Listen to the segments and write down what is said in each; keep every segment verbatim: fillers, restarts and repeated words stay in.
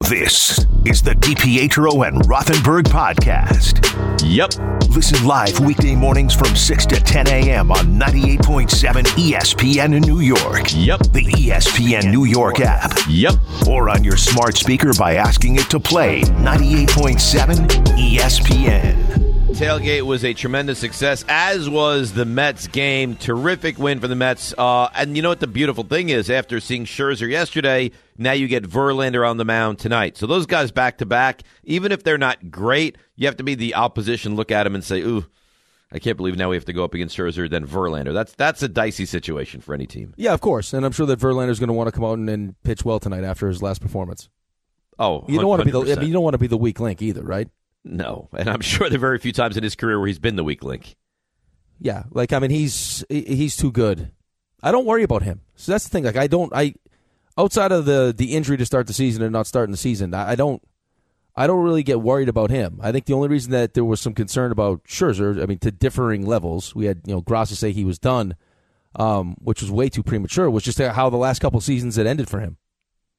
This is the DiPietro and Rothenberg podcast. Yep. Listen live weekday mornings from six to ten a.m. on ninety-eight point seven E S P N in New York. Yep. The E S P N New York app. Yep. Or on your smart speaker by asking it to play ninety-eight point seven E S P N. Tailgate was a tremendous success, as was the Mets game. Terrific win for the Mets. Uh, and you know what the beautiful thing is? After seeing Scherzer yesterday, now you get Verlander on the mound tonight. So those guys back-to-back, even if they're not great, you have to be the opposition, look at them and say, ooh, I can't believe now we have to go up against Scherzer, then Verlander. That's that's a dicey situation for any team. Yeah, of course. And I'm sure that Verlander's going to want to come out and, and pitch well tonight after his last performance. Oh, you don't want to be the I one hundred percent. mean, you don't want to be the weak link either, right? No, and I'm sure there are very few times in his career where he's been the weak link. Yeah, like I mean, he's he's too good. I don't worry about him. So that's the thing. Like I don't. I outside of the the injury to start the season and not starting the season, I, I don't. I don't really get worried about him. I think the only reason that there was some concern about Scherzer, I mean, to differing levels, we had you know Grassi say he was done, um, which was way too premature. Was just how the last couple seasons had ended for him.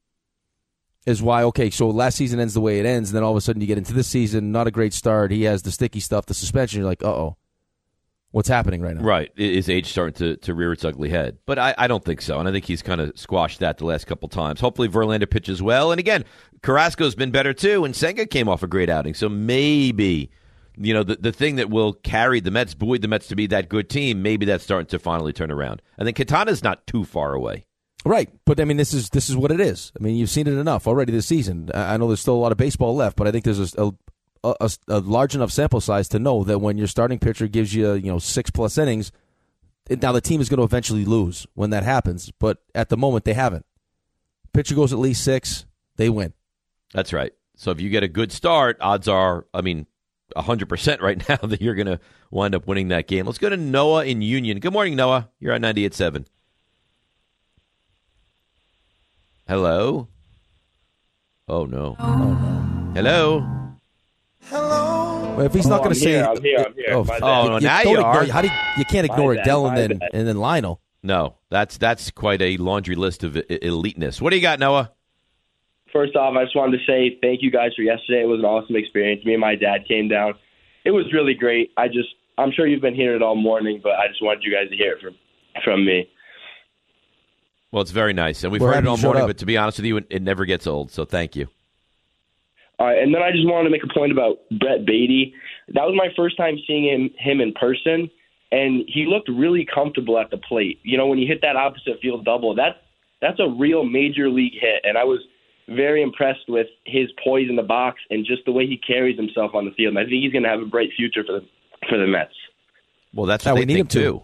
Is why, okay, so last season ends the way it ends, and then all of a sudden you get into this season, not a great start. He has the sticky stuff, the suspension. You're like, uh-oh, what's happening right now? Right. Is age starting to, to rear its ugly head? But I, I don't think so, and I think he's kind of squashed that the last couple times. Hopefully Verlander pitches well. And again, Carrasco's been better too, and Senga came off a great outing. So maybe, you know, the, the thing that will carry the Mets, buoy the Mets to be that good team, maybe that's starting to finally turn around. I think Quintana's not too far away. Right, but I mean, this is this is what it is. I mean, you've seen it enough already this season. I know there's still a lot of baseball left, but I think there's a, a, a, a large enough sample size to know that when your starting pitcher gives you, you know, six plus innings, it, now the team is going to eventually lose when that happens. But at the moment, they haven't. Pitcher goes at least six, they win. That's right. So if you get a good start, odds are, I mean, one hundred percent right now that you're going to wind up winning that game. Let's go to Noah in Union. Good morning, Noah. You're on ninety-eight point seven. Hello? Oh, no. Oh, no. Hello? Hello? Well, if he's not Oh, going to I'm say... here, I'm here, I'm here. Oh, My bad. oh you, now you you ignore, are. How do you, you can't ignore My Adele bad, and my then, bad. and then Lionel. No, that's that's quite a laundry list of e- eliteness. What do you got, Noah? First off, I just wanted to say thank you guys for yesterday. It was an awesome experience. Me and my dad came down. It was really great. I just, I'm sure you've been hearing it all morning, but I just wanted you guys to hear it from, from me. Well, it's very nice, and we've We're heard happy it all you showed morning, up. but to be honest with you, it, it never gets old, so thank you. All right, and then I just wanted to make a point about Brett Beatty. That was my first time seeing him him in person, and he looked really comfortable at the plate. You know, when you hit that opposite field double, that's that's a real major league hit, and I was very impressed with his poise in the box and just the way he carries himself on the field. And I think he's going to have a bright future for the for the Mets. Well, that's Yeah, what we they need think, him to. too.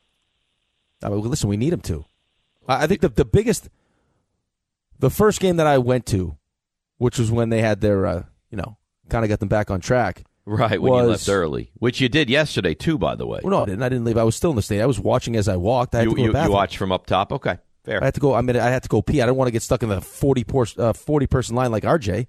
I mean, listen, we need him to. I I think the the biggest, the first game that I went to, which was when they had their, uh, you know, kind of got them back on track. Right, when was, you left early, which you did yesterday, too, by the way. Well, no, I didn't. I didn't leave. I was still in the state. I was watching as I walked. I had you to go to you, the bathroom. you watched from up top? Okay, fair. I had to go. I mean, I had to go pee. I didn't want to get stuck in the forty por- uh, forty person line like R J.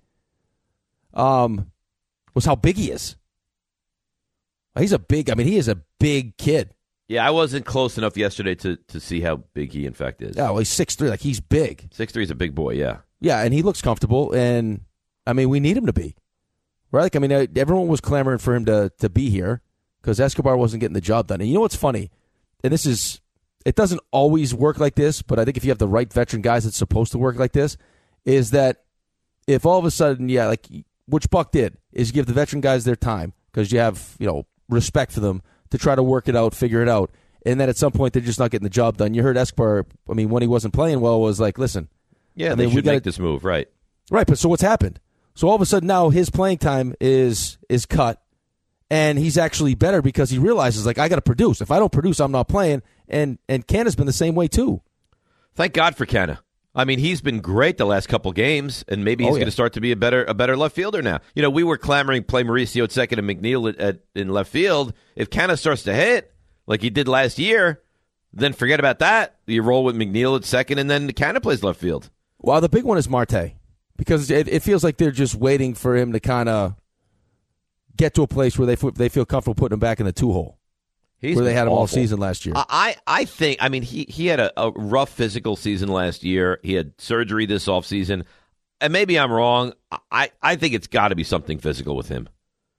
Um, was how big he is. He's a big. I mean, he is a big kid. Yeah, I wasn't close enough yesterday to, to see how big he, in fact, is. Yeah, well, he's six three. Like, he's big. six three is a big boy, yeah. Yeah, and he looks comfortable, and, I mean, we need him to be. Right? Like, I mean, everyone was clamoring for him to, to be here because Escobar wasn't getting the job done. And you know what's funny? And this is, it doesn't always work like this, but I think if you have the right veteran guys, it's supposed to work like this, is that if all of a sudden, yeah, like, which Buck did, is give the veteran guys their time because you have, you know, respect for them to try to work it out, figure it out. And then at some point, they're just not getting the job done. You heard Escobar, I mean, when he wasn't playing well, was like, listen. Yeah, I mean, they we should gotta, make this move, right. Right, but so what's happened? So all of a sudden now his playing time is is cut, and he's actually better because he realizes, like, I got to produce. If I don't produce, I'm not playing. And and Canna's been the same way, too. Thank God for Canna. I mean, he's been great the last couple games, and maybe he's Oh, yeah. going to start to be a better a better left fielder now. You know, we were clamoring play Mauricio at second and McNeil at, at, in left field. If Canna starts to hit like he did last year, then forget about that. You roll with McNeil at second, and then Canna plays left field. Well, the big one is Marte because it, it feels like they're just waiting for him to kind of get to a place where they f- they feel comfortable putting him back in the two hole. He's where they been had him all awful. season last year. I, I think, I mean, he, he had a, a rough physical season last year. He had surgery this offseason. and maybe I'm wrong, I, I think it's got to be something physical with him.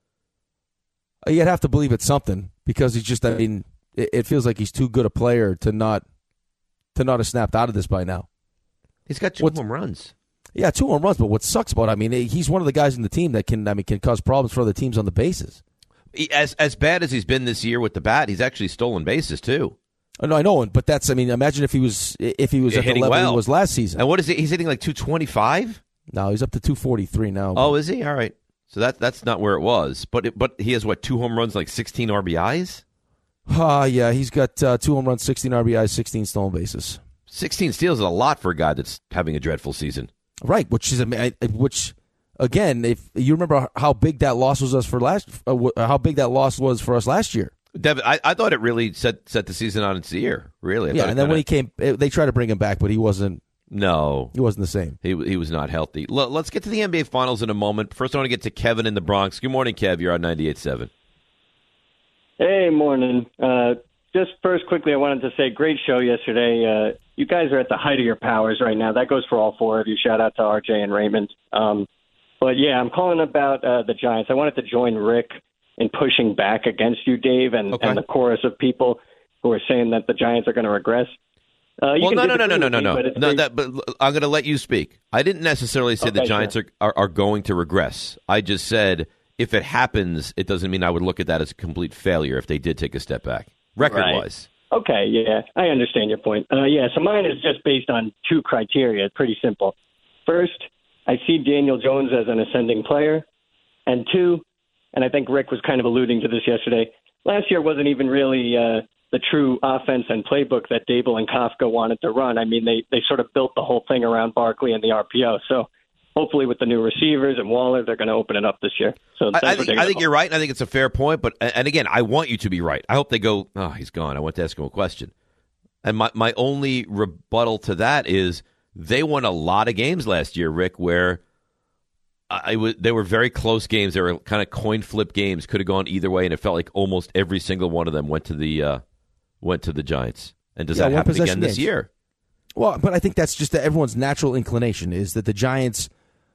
You'd have to believe it's something because he's just, I mean, it, it feels like he's too good a player to not to not have snapped out of this by now. He's got two What's, home runs. Yeah, two home runs, but what sucks about it, I mean, he's one of the guys in the team that can, I mean, can cause problems for other teams on the bases. He, as as bad as he's been this year with the bat, he's actually stolen bases too. Oh, no, I know, but that's, I mean, imagine if he was if he was yeah, at the level well. he was last season. And what is he? He's hitting like two twenty-five? No, he's up to two forty-three now. Oh, is he? All right. So that that's not where it was. But it, but he has, what, two home runs, like sixteen R B Is? Ah, uh, yeah, he's got uh, two home runs, sixteen R B Is, sixteen stolen bases. sixteen steals is a lot for a guy that's having a dreadful season. Right, which is which again, if you remember how big that loss was us for last, uh, how big that loss was for us last year. Devin, I, I thought it really set set the season on its ear. Really, I yeah. And then kinda, when he came, they tried to bring him back, but he wasn't. No, he wasn't the same. He he was not healthy. L- let's get to the N B A Finals in a moment. First, I want to get to Kevin in the Bronx. Good morning, Kev. You're on ninety-eight point seven. Hey, morning. Uh, just first, quickly, I wanted to say, great show yesterday. Uh, you guys are at the height of your powers right now. That goes for all four of you. Shout out to R J and Raymond. Um, but, yeah, I'm calling about uh, the Giants. I wanted to join Rick in pushing back against you, Dave, and, okay. and the chorus of people who are saying that the Giants are going to regress. Uh, well, no, no, no, no, no, no, no. Me, no that, but I'm going to let you speak. I didn't necessarily say okay, the Giants sure. are, are, are going to regress. I just said if it happens, it doesn't mean I would look at that as a complete failure if they did take a step back, record-wise. Right. Okay, yeah, I understand your point. Uh, yeah, so mine is just based on two criteria. It's pretty simple. First, I see Daniel Jones as an ascending player. And two, and I think Rick was kind of alluding to this yesterday, last year wasn't even really uh, the true offense and playbook that Dable and Kafka wanted to run. I mean, they, they sort of built the whole thing around Barkley and the R P O. So hopefully with the new receivers and Waller, they're going to open it up this year. So I, I think, I think you're right, and I think it's a fair point. But and again, I want you to be right. I hope they go, oh, he's gone. I want to ask him a question. And my, my only rebuttal to that is they won a lot of games last year, Rick, where I was, they were very close games. They were kind of coin flip games, could have gone either way, and it felt like almost every single one of them went to the uh, went to the Giants. And does yeah, that happen again games. this year? Well, but I think that's just everyone's natural inclination is that the Giants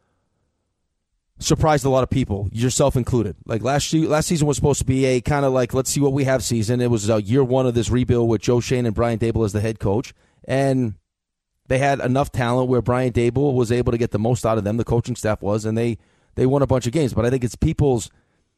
surprised a lot of people, yourself included. Like last last season was supposed to be a kind of like, let's see what we have season. It was uh, year one of this rebuild with Joe Schoen and Brian Dable as the head coach. And they had enough talent where Brian Dable was able to get the most out of them, the coaching staff was, and they, they won a bunch of games. But I think it's people's,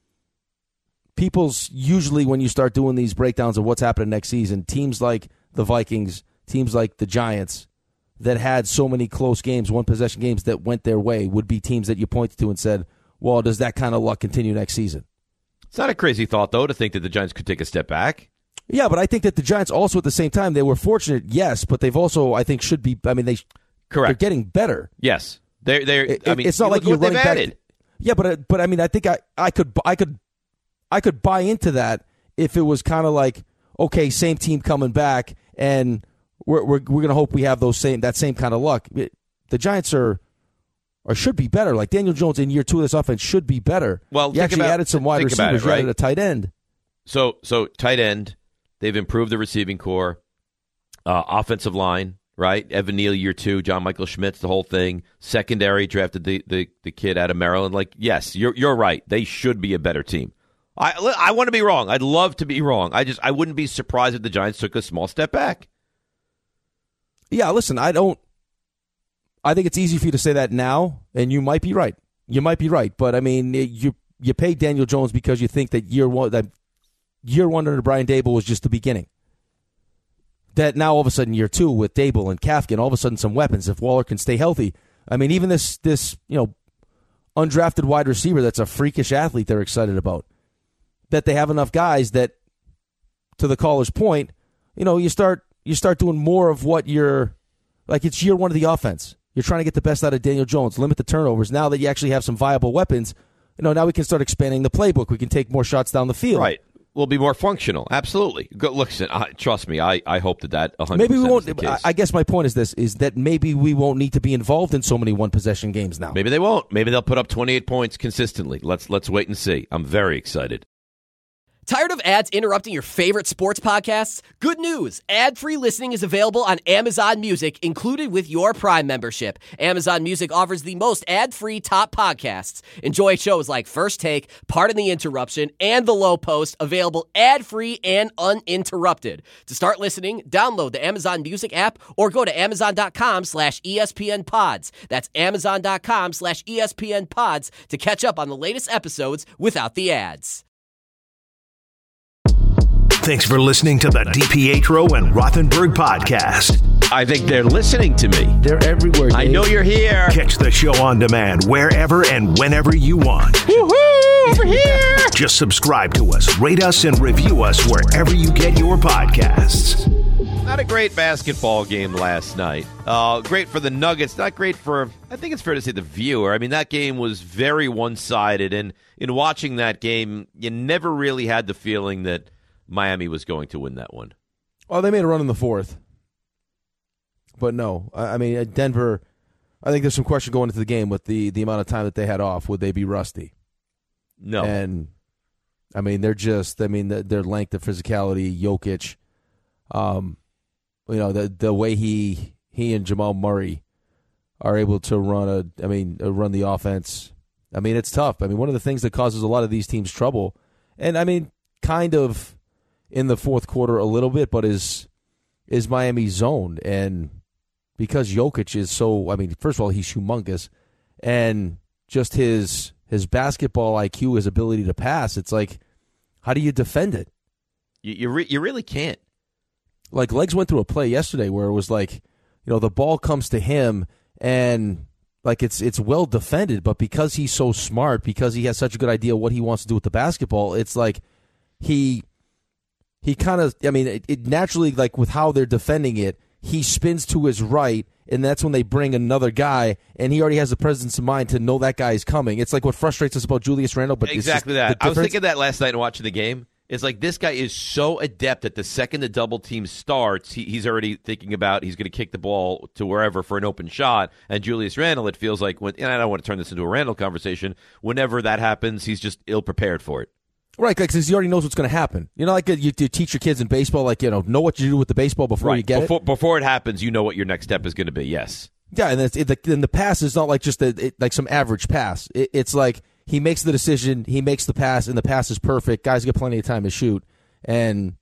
people's usually when you start doing these breakdowns of what's happening next season, teams like the Vikings, teams like the Giants that had so many close games, one-possession games that went their way would be teams that you pointed to and said, well, does that kind of luck continue next season? It's not a crazy thought, though, to think that the Giants could take a step back. Yeah, but I think that the Giants also at the same time, they were fortunate, yes, but they've also, I think, should be, I mean, they, Correct. they're getting better. Yes. They're, they're, it, I mean, it's not you like you're running back. Added. Yeah, but but I mean, I think I, I could I could I could buy into that if it was kind of like, okay, same team coming back, and we're we're we're gonna hope we have those same that same kind of luck. It, the Giants are or should be better. Like Daniel Jones in year two of this offense should be better. Well, you actually about, added some wide receivers. It, right? You added a tight end. So so tight end, they've improved the receiving core, uh, offensive line. Right, Evan Neal year two, John Michael Schmitz, the whole thing. Secondary drafted the, the, the kid out of Maryland. Like, yes, you're you're right. They should be a better team. I I want to be wrong. I'd love to be wrong. I just I wouldn't be surprised if the Giants took a small step back. Yeah, listen, I don't. I think it's easy for you to say that now, and you might be right. You might be right, but I mean, you you pay Daniel Jones because you think that year one that year one under Brian Dable was just the beginning. That now all of a sudden year two with Dable and Kafka and all of a sudden some weapons if Waller can stay healthy. I mean, even this this you know undrafted wide receiver that's a freakish athlete they're excited about. That they have enough guys that, to the caller's point, you know you start you start doing more of what you're like. It's year one of the offense. You're trying to get the best out of Daniel Jones, limit the turnovers. Now that you actually have some viable weapons, you know now we can start expanding the playbook. We can take more shots down the field. Right. Will be more functional. Absolutely. Go, listen, I, trust me. I, I hope that that one hundred percent maybe we won't. is the case. I guess my point is this: is that maybe we won't need to be involved in so many one possession games now. Maybe they won't. Maybe they'll put up twenty-eight points consistently. Let's let's wait and see. I'm very excited. Tired of ads interrupting your favorite sports podcasts? Good news! Ad-free listening is available on Amazon Music, included with your Prime membership. Amazon Music offers the most ad-free top podcasts. Enjoy shows like First Take, Pardon the Interruption, and The Low Post, available ad-free and uninterrupted. To start listening, download the Amazon Music app or go to amazon.com slash ESPN pods. That's amazon.com slash ESPN pods to catch up on the latest episodes without the ads. Thanks for listening to the DiPietro and Rothenberg podcast. I think they're listening to me. They're everywhere, Dave. I know you're here. Catch the show on demand wherever and whenever you want. Woohoo! Over here! Just subscribe to us, rate us, and review us wherever you get your podcasts. Not a great basketball game last night. Uh, great for the Nuggets. Not great for, I think it's fair to say, the viewer. I mean, that game was very one-sided. And in watching that game, you never really had the feeling that Miami was going to win that one. Well, they made a run in the fourth. But no, I I mean, Denver, I think there's some question going into the game with the, the amount of time that they had off. Would they be rusty? No. And, I mean, they're just, I mean, the, their length, their physicality, Jokic, um, you know, the the way he he and Jamal Murray are able to run a, I mean, uh, run the offense. I mean, it's tough. I mean, one of the things that causes a lot of these teams trouble, and I mean, kind of in the fourth quarter a little bit, but is is Miami's zone. And because Jokic is so, I mean, first of all, he's humongous, and just his his basketball I Q, his ability to pass, it's like, how do you defend it? You you, re- you really can't. Like, Legs went through a play yesterday where it was like, you know, the ball comes to him, and like it's it's well defended, but because he's so smart, because he has such a good idea what he wants to do with the basketball, it's like he he kind of, I mean, it, it naturally, like with how they're defending it, he spins to his right, and that's when they bring another guy, and he already has the presence of mind to know that guy is coming. It's like what frustrates us about Julius Randle. But exactly that. I was thinking that last night and watching the game. It's like this guy is so adept that the second the double team starts, he, he's already thinking about he's going to kick the ball to wherever for an open shot. And Julius Randle, it feels like, when, and I don't want to turn this into a Randle conversation, whenever that happens, he's just ill-prepared for it. Right, because he already knows what's going to happen. You know, like you, you teach your kids in baseball, like, you know, know what you do with the baseball before right. you get before, it. Before it happens, you know what your next step is going to be, yes. Yeah, and, it's, it, the, and the pass is not like just a, it, like some average pass. It, it's like he makes the decision, he makes the pass, and the pass is perfect. Guys get plenty of time to shoot. And,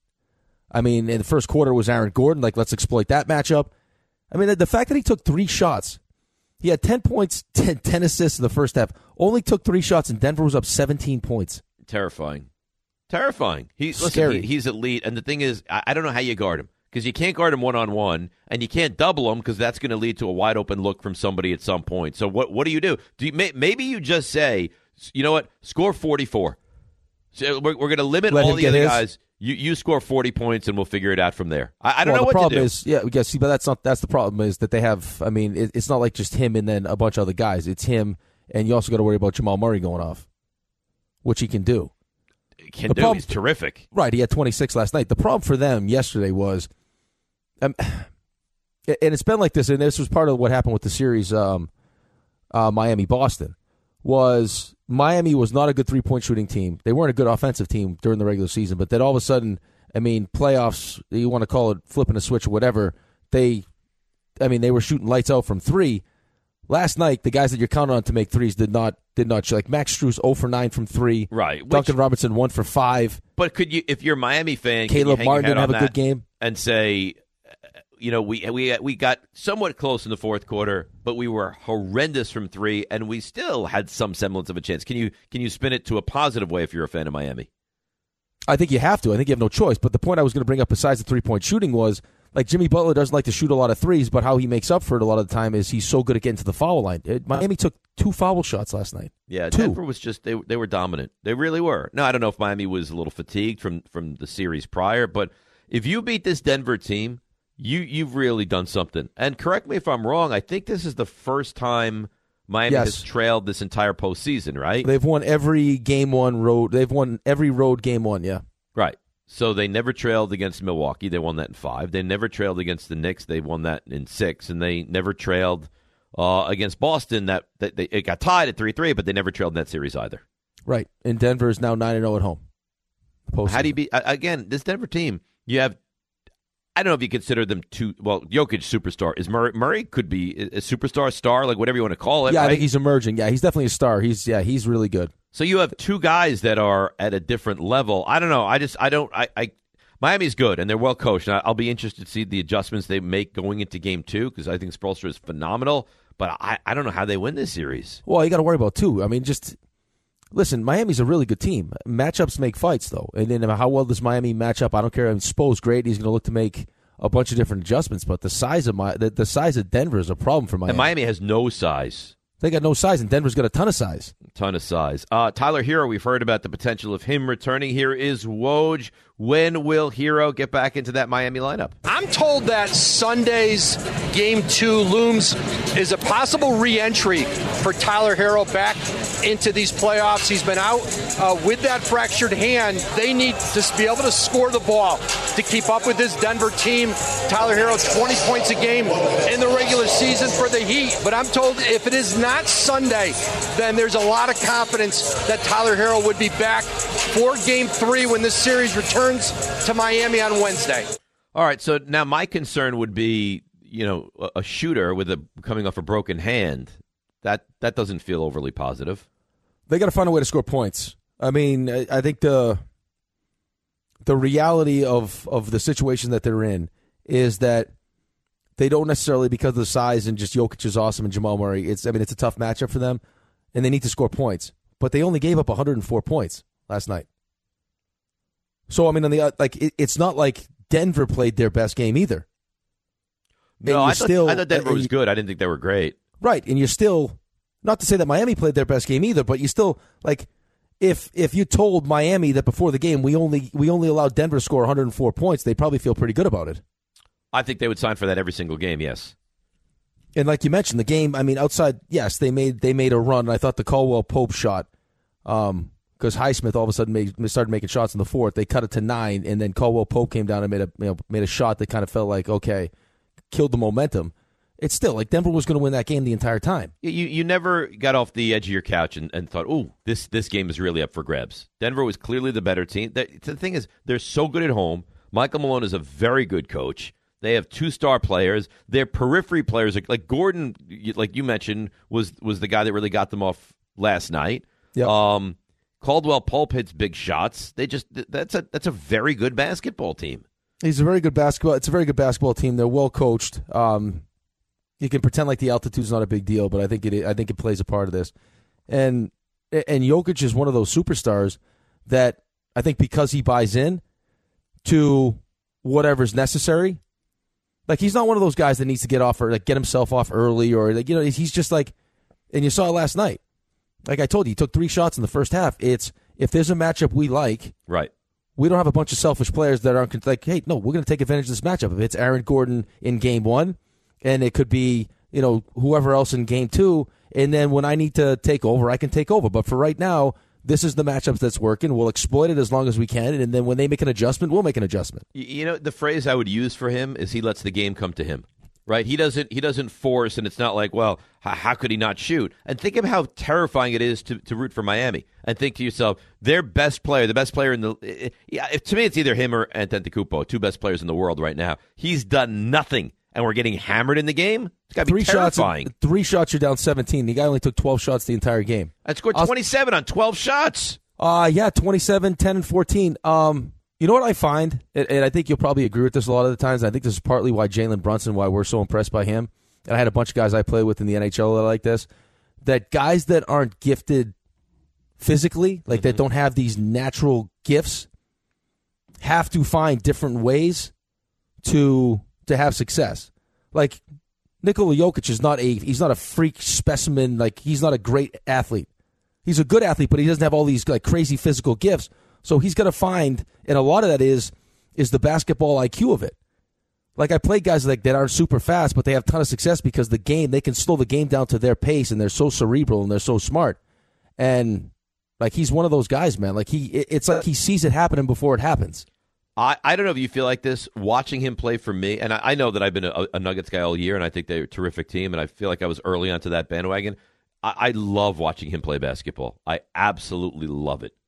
I mean, in the first quarter was Aaron Gordon. Like, let's exploit that matchup. I mean, the, the fact that he took three shots, he had ten points, ten, ten assists in the first half, only took three shots, and Denver was up seventeen points. Terrifying. Terrifying. He, listen, Scary. he, he's elite, and the thing is, I, I don't know how you guard him, because you can't guard him one-on-one, and you can't double him, because that's going to lead to a wide-open look from somebody at some point. So what what do you do? Do you, may, Maybe you just say, you know what, score forty-four. So we're we're going to limit Let all him the get other his. guys. You you score forty points, and we'll figure it out from there. I, I don't well, know what the problem to do. is, yeah, we guess, see, but that's not that's the problem is that they have. I mean, it, it's not like just him and then a bunch of other guys. It's him, and you also got to worry about Jamal Murray going off, which he can do. Can the do. problem- He's terrific. Right, he had twenty-six last night. The problem for them yesterday was, um, and it's been like this, and this was part of what happened with the series, um, uh, Miami-Boston, was Miami was not a good three-point shooting team. They weren't a good offensive team during the regular season, but then all of a sudden, I mean, playoffs, you want to call it flipping a switch or whatever, they, I mean, they were shooting lights out from three. Last night, the guys that you're counting on to make threes did not did not shoot. Like Max Strus, zero for nine from three. Right. Which, Duncan Robinson, one for five. But could you, if you're a Miami fan, can you Caleb hang your Martin head didn't have on a that good game. and say, uh, you know, we we we got somewhat close in the fourth quarter, but we were horrendous from three, and we still had some semblance of a chance. Can you can you spin it to a positive way if you're a fan of Miami? I think you have to. I think you have no choice. But the point I was going to bring up besides the three-point shooting was, like, Jimmy Butler doesn't like to shoot a lot of threes, but how he makes up for it a lot of the time is he's so good at getting to the foul line. It, Miami took two foul shots last night. Yeah, two. Denver was just, they they were dominant. They really were. No, I don't know if Miami was a little fatigued from, from the series prior, but if you beat this Denver team, you, you've really done something. And correct me if I'm wrong, I think this is the first time Miami Yes. has trailed this entire postseason, right? They've won every game one road. They've won every road game one, yeah. Right. So they never trailed against Milwaukee. They won that in five. They never trailed against the Knicks. They won that in six. And they never trailed uh, against Boston. That, that they, it got tied at three three, but they never trailed in that series either. Right. And Denver is now nine and oh at home. Postseason. How do you be again? This Denver team, you have. I don't know if you consider them too. Well, Jokic superstar is Murray. Murray could be a superstar, star, like whatever you want to call it. Yeah, right? I think he's emerging. Yeah, he's definitely a star. He's yeah, he's really good. So you have two guys that are at a different level. I don't know. I just I don't. I, I Miami's good and they're well coached. And I'll be interested to see the adjustments they make going into Game Two because I think Spoelstra is phenomenal. But I, I don't know how they win this series. Well, you got to worry about two. I mean, just listen. Miami's a really good team. Matchups make fights, though. And then how well does Miami match up? I don't care. I mean, Spo's great. He's going to look to make a bunch of different adjustments. But the size of my the, the size of Denver is a problem for Miami. And Miami has no size. They got no size, and Denver's got a ton of size. Ton of size. Uh, Tyler Hero, we've heard about the potential of him returning. Here is Woj. When will Hero get back into that Miami lineup? I'm told that Sunday's Game two looms is a possible re-entry for Tyler Hero back into these playoffs. He's been out uh, with that fractured hand. They need to be able to score the ball to keep up with this Denver team. Tyler Hero, twenty points a game in the regular season for the Heat. But I'm told if it is not Sunday, then there's a lot of confidence that Tyler Hero would be back for Game three when this series returns to Miami on Wednesday. All right, so now my concern would be, you know, a, a shooter with a coming off a broken hand. That that doesn't feel overly positive. They got to find a way to score points. I mean, I, I think the the reality of of the situation that they're in is that they don't necessarily, because of the size and just Jokic is awesome and Jamal Murray, it's I mean it's a tough matchup for them, and they need to score points. But they only gave up one hundred four points last night. So I mean, on the like, it, it's not like Denver played their best game either. No, I thought, still, I thought Denver was good. I didn't think they were great. Right, and you're still, not to say that Miami played their best game either, but you still, like, if if you told Miami that before the game we only we only allowed Denver to score one hundred four points, they'd probably feel pretty good about it. I think they would sign for that every single game, yes. And like you mentioned, the game, I mean, outside, yes, they made they made a run, and I thought the Caldwell Pope shot, um, because Highsmith all of a sudden made, started making shots in the fourth. They cut it to nine, and then Caldwell Pope came down and made a you know, made a shot that kind of felt like, okay, killed the momentum. It's still like Denver was going to win that game the entire time. You you never got off the edge of your couch and, and thought, "Ooh, this this game is really up for grabs." Denver was clearly the better team. The, the thing is, they're so good at home. Michael Malone is a very good coach. They have two star players. Their periphery players, like, like Gordon, like you mentioned, was was the guy that really got them off last night. Yep. Um, Caldwell Pope hits big shots. They just that's a that's a very good basketball team. He's a very good basketball. It's a very good basketball team. They're well coached. Um, you can pretend like the altitude's not a big deal, but I think it I think it plays a part of this. And and Jokic is one of those superstars that I think because he buys in to whatever's necessary. Like, he's not one of those guys that needs to get off or like get himself off early or like, you know, he's just like, and you saw it last night. Like I told you, he took three shots in the first half. It's if there's a matchup we like, right? We don't have a bunch of selfish players that aren't like, hey, no, we're going to take advantage of this matchup. If it's Aaron Gordon in game one, and it could be, you know, whoever else in game two, and then when I need to take over, I can take over. But for right now, this is the matchup that's working. We'll exploit it as long as we can, and then when they make an adjustment, we'll make an adjustment. You know, the phrase I would use for him is he lets the game come to him, right? He doesn't he doesn't force, and it's not like, well, how, how could he not shoot? And think of how terrifying it is to, to root for Miami. And think to yourself, their best player, the best player in the – yeah, to me, it's either him or Antetokounmpo, two best players in the world right now. He's done nothing, and we're getting hammered in the game? It's got to be terrifying. Shots, three shots, you're down seventeen. The guy only took twelve shots the entire game. I scored twenty-seven on twelve shots. Uh, yeah, twenty-seven, ten, and fourteen. Um, you know what I find, and, and I think you'll probably agree with this a lot of the times, I think this is partly why Jalen Brunson, why we're so impressed by him, and I had a bunch of guys I play with in the N H L that are like this, that guys that aren't gifted physically, like mm-hmm. that don't have these natural gifts, have to find different ways to to have success. Like, Nikola Jokic is not a he's not a freak specimen. Like, he's not a great athlete. He's a good athlete, but he doesn't have all these like crazy physical gifts. So he's got to find, and a lot of that is is the basketball I Q of it. Like, I play guys like that aren't super fast, but they have a ton of success because the game they can slow the game down to their pace, and they're so cerebral and they're so smart. And like, he's one of those guys, man. Like, he it's like he sees it happening before it happens. I, I don't know if you feel like this, watching him play for me, and I, I know that I've been a, a Nuggets guy all year, and I think they're a terrific team, and I feel like I was early onto that bandwagon. I, I love watching him play basketball. I absolutely love it.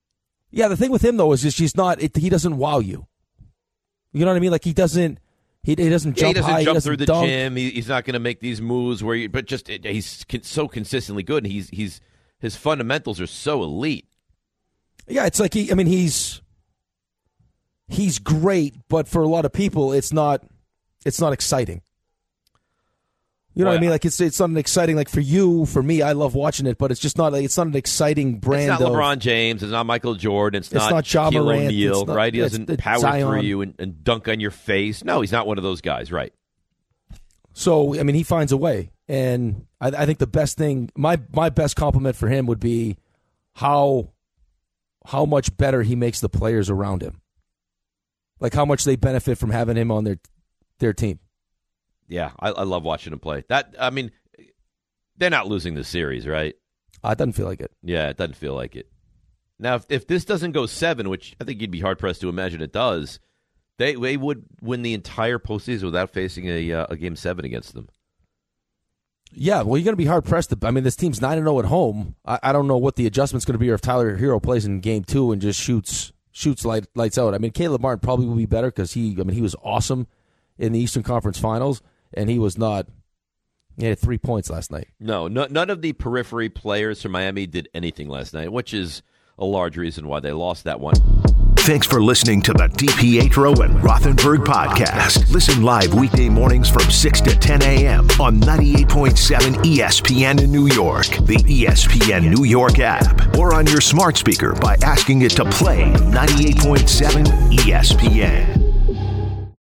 Yeah, the thing with him though is just he's not. It, he doesn't wow you. You know what I mean? Like he doesn't. He, he doesn't yeah, jump he doesn't high. jump he doesn't through the dunk. gym. He, he's not going to make these moves where. You, but just he's so consistently good. And he's he's his fundamentals are so elite. Yeah, it's like he. I mean, he's he's great, but for a lot of people, it's not. It's not exciting. You know well, what I mean? Like it's it's not an exciting. Like for you, for me, I love watching it, but it's just not. Like, it's not an exciting brand. It's not of, LeBron James. It's not Michael Jordan. It's, it's not, not Ja Shaquille Morant, O'Neal. it's not, Right? He it's, doesn't it's power Zion. through you and, and dunk on your face. No, he's not one of those guys. Right. So I mean, he finds a way, and I, I think the best thing, my my best compliment for him would be how how much better he makes the players around him. Like how much they benefit from having him on their their team. Yeah, I, I love watching him play. That I mean, they're not losing the series, right? Uh, it doesn't feel like it. Yeah, it doesn't feel like it. Now, if, if this doesn't go seven, which I think you'd be hard pressed to imagine it does, they they would win the entire postseason without facing a uh, a game seven against them. Yeah, well, you're going to be hard pressed. To, I mean, this team's nine and zero at home. I, I don't know what the adjustment's going to be, or if Tyler Hero plays in game two and just shoots shoots light, lights out. I mean, Caleb Martin probably will be better because he. I mean, he was awesome in the Eastern Conference Finals, and he was not. He had three points last night. No, no, none of the periphery players from Miami did anything last night, which is a large reason why they lost that one. Thanks for listening to the DiPietro and Rothenberg podcast. Listen live weekday mornings from six to ten a.m. on ninety-eight point seven E S P N in New York, the E S P N New York app, or on your smart speaker by asking it to play ninety-eight point seven E S P N.